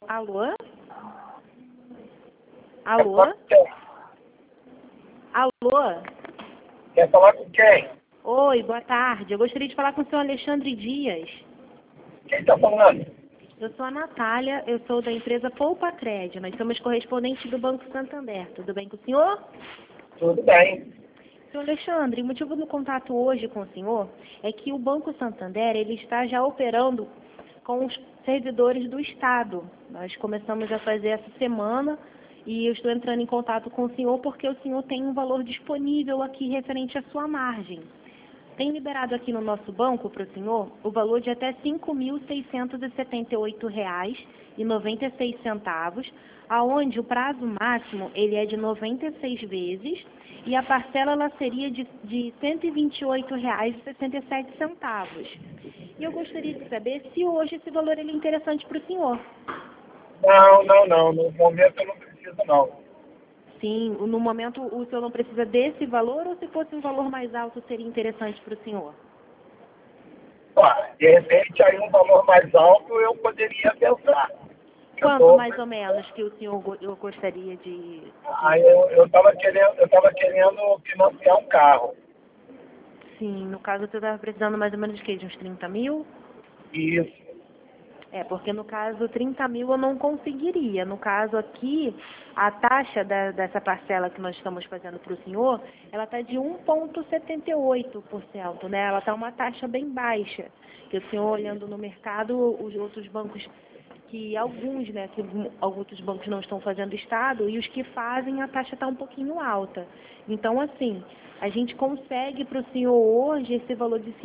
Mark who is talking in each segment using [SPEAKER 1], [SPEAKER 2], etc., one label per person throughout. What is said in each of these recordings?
[SPEAKER 1] Alô?
[SPEAKER 2] Quer
[SPEAKER 1] Alô?
[SPEAKER 2] falar com quem?
[SPEAKER 1] Alô?
[SPEAKER 2] Quer falar com quem?
[SPEAKER 1] Oi, boa tarde. Eu gostaria de falar com o senhor Alexandre Dias.
[SPEAKER 2] Quem está falando?
[SPEAKER 1] Eu sou a Natália, eu sou da empresa Poupa Crédito. Nós somos correspondentes do Banco Santander. Tudo bem com o senhor?
[SPEAKER 2] Tudo bem.
[SPEAKER 1] Senhor Alexandre, o motivo do contato hoje com o senhor é que o Banco Santander ele está já operando com os servidores do Estado. Nós começamos a fazer essa semana e eu estou entrando em contato com o senhor porque o senhor tem um valor disponível aqui referente à sua margem. Tem liberado aqui no nosso banco para o senhor o valor de até R$ 5.678,96, aonde o prazo máximo ele é de 96 vezes e a parcela ela seria de R$ 128,67. E eu gostaria de saber se hoje esse valor ele é interessante para o senhor.
[SPEAKER 2] Não. No momento eu não preciso, não.
[SPEAKER 1] Sim, no momento o senhor não precisa desse valor ou se fosse um valor mais alto seria interessante para o senhor?
[SPEAKER 2] De repente, aí um valor mais alto eu poderia pensar.
[SPEAKER 1] Quanto mais ou menos que o senhor gostaria de...
[SPEAKER 2] Aí eu estava querendo financiar um carro.
[SPEAKER 1] Sim, no caso você estava precisando mais ou menos de quê? De uns 30 mil?
[SPEAKER 2] Isso.
[SPEAKER 1] Porque no caso 30 mil eu não conseguiria. No caso aqui, a taxa dessa parcela que nós estamos fazendo para o senhor, ela está de 1,78%, né? Ela está uma taxa bem baixa. Que o senhor olhando no mercado, os outros bancos, que alguns, né, que outros bancos não estão fazendo estado, e os que fazem a taxa está um pouquinho alta. Então, assim, a gente consegue para o senhor hoje esse valor de R$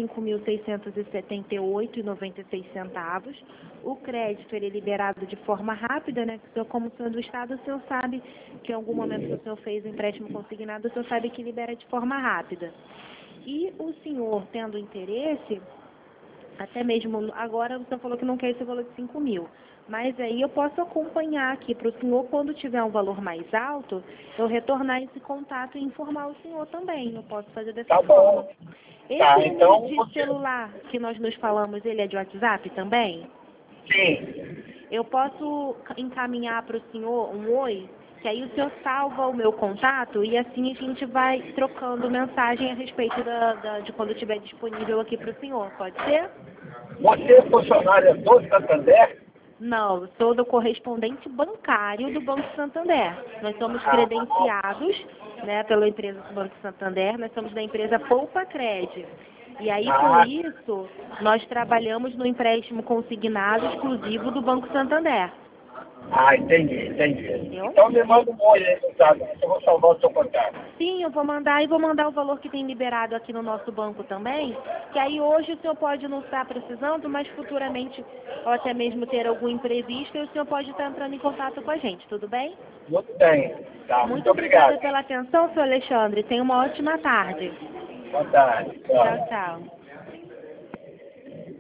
[SPEAKER 1] 5.678,96. O crédito ele é liberado de forma rápida, né? Como o senhor do Estado, o senhor sabe que em algum momento que o senhor fez o empréstimo consignado, o senhor sabe que libera de forma rápida. E o senhor tendo interesse, até mesmo agora o senhor falou que não quer esse valor de 5 mil. Mas aí eu posso acompanhar aqui para o senhor, quando tiver um valor mais alto, eu retornar esse contato e informar o senhor também. Eu posso fazer dessa forma.
[SPEAKER 2] Bom.
[SPEAKER 1] Esse
[SPEAKER 2] Então
[SPEAKER 1] número de celular que nós nos falamos, ele é de WhatsApp também?
[SPEAKER 2] Sim.
[SPEAKER 1] Eu posso encaminhar para o senhor um oi, que aí o senhor salva o meu contato e assim a gente vai trocando mensagem a respeito de quando estiver disponível aqui para o senhor. Pode ser?
[SPEAKER 2] Você é funcionária do Santander?
[SPEAKER 1] Não, eu sou do correspondente bancário do Banco Santander. Nós somos credenciados, né, pela empresa do Banco Santander, nós somos da empresa Poupa Crédito. E aí, com isso, nós trabalhamos no empréstimo consignado exclusivo do Banco Santander.
[SPEAKER 2] Entendi.
[SPEAKER 1] Entendeu?
[SPEAKER 2] Então me manda um oi aí, sabe? Eu vou salvar o seu contato.
[SPEAKER 1] Sim, eu vou mandar e vou mandar o valor que tem liberado aqui no nosso banco também, que aí hoje o senhor pode não estar precisando, mas futuramente, ou até mesmo ter algum imprevisto, e o senhor pode estar entrando em contato com a gente, tudo bem?
[SPEAKER 2] Muito bem. Tá,
[SPEAKER 1] Muito
[SPEAKER 2] muito obrigado.
[SPEAKER 1] obrigada pela atenção, senhor Alexandre. Tenha uma ótima tarde.
[SPEAKER 2] Boa tarde. Tchau.
[SPEAKER 1] Tchau, tchau.